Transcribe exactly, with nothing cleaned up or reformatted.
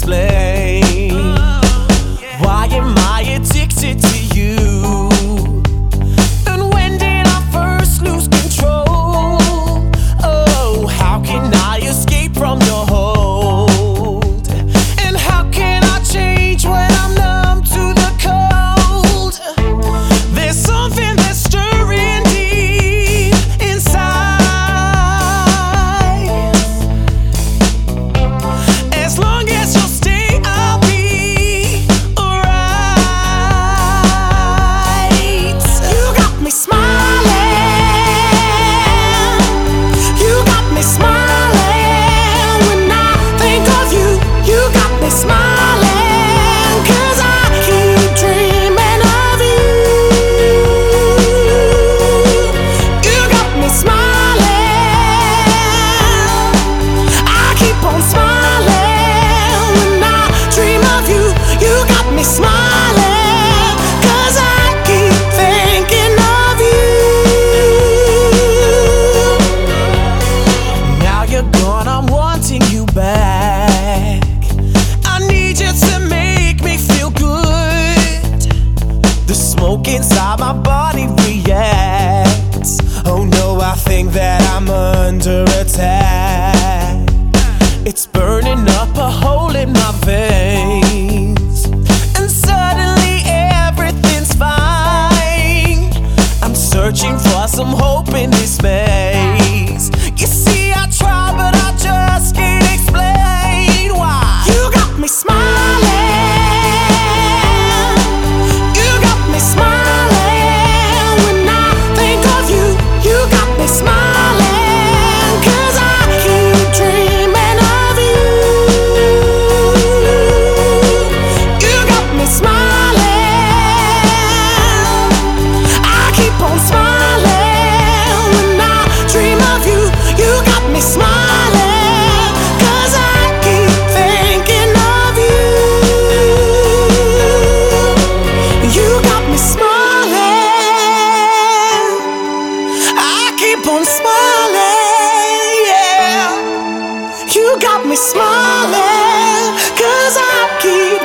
explain. Why am I addicted to you? And when did I first lose control? Oh, how can I escape from your hold? And how can I change when I'm numb to the cold? There's something that's stirring deep inside. As long as you'll stay, I'll be alright. You got me smiling. You got me smiling. When I think of you, you got me smiling. 'Cause I keep dreaming of you. You got me smiling. I keep on smiling when I dream of you. You got me smiling, 'cause I keep thinking of you. Now you're gone, I'm wanting you back. I need you to make me feel good. The smoke inside my body reacts. Oh no, I think that I'm under attack. It's burning up a hole in my veins, and suddenly everything's fine. I'm searching for some hope in this maze. You see, I try, but I just can't explain why. You got me smiling. You got me smiling. When I think of you, you got me smiling. 'Cause I keep dreaming of you. You got me smiling. I keep on smiling when I dream of you. You got me smiling, 'cause I keep thinking of you. You got me smiling. I keep on smiling, yeah. You got me smiling, 'cause I keep